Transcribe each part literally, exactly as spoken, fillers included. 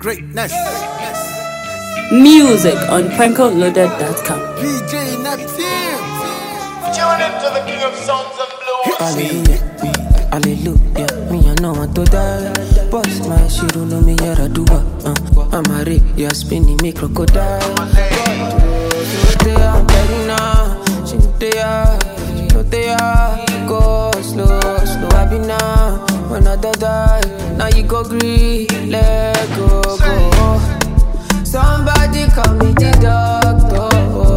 Greatness. Music on prankle loaded dot com. D J Neptune. Tune into the king of songs and blues. Hallelujah, hallelujah. Me I know want to die. Boss my shit don't know me yet I do what. Uh, I'm a rip, you're spinning me crocodile. She they are better now. She they are, she know they are. Go slow, slow I be now. When I die, now you go green. Let go, go. Somebody call me the doctor.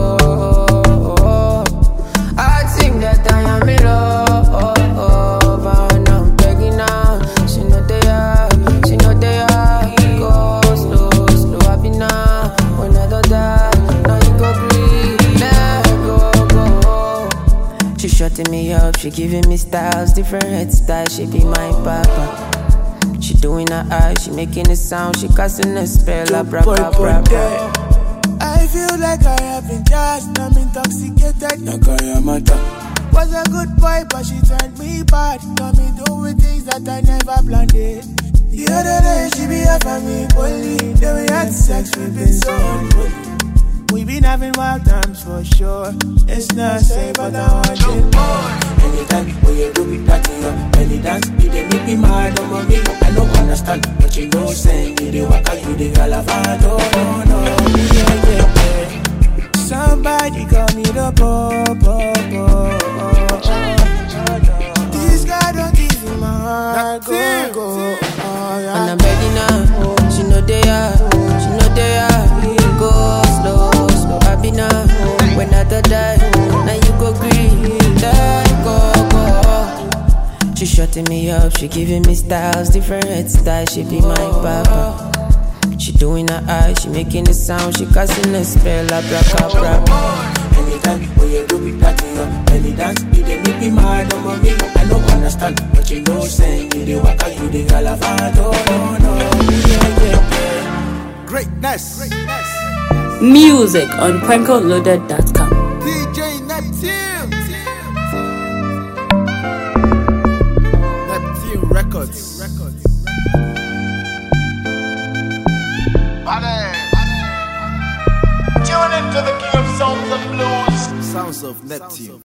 I think that I am in love, and I'm begging now. She know they are, she know they are. Go slow, slow I be now. When I don't die, now you go breathe. Let go, go. She shutting me up, she giving me styles, different head styles. She be my papa. She doing her eyes, she making a sound, she casting a spell, abracadabra. I feel like I have been just, I'm intoxicated. Nakayamata was a good boy, but she turned me bad. Got me doing things that I never planned it. The other day she be after me, bully. Then we had sex, we been so unholy. We been having wild times for sure. It's not safe, but I want it more. Anytime when you do me that in your belly dance, you dey make me mad, oh mommy. I don't understand, but you know saying you dey waka, you dey galavado, no, no, yeah, yeah, yeah. Somebody call me the popo, this guy don't easy my heart, go, go, oh, yeah. And I'm begging her, she know they are, she know they are. Go slow, slow I be now. When I die, now you go green. Let go, go. She shutting me up, she giving me styles, different head styles. She be my papa. She doing her eyes, she making a sound, she casting a spell, abracadabra. Anytime when you do me that in your belly dance, you dey make me mad, oh mommy. I don't understand, but you know saying you dey waka, you dey galavado, no, no, yeah, yeah, yeah. Greatness. Music on prankle loaded dot com. D J Neptune. Neptune Records. Tune into the king of songs and blues. Sounds of Neptune.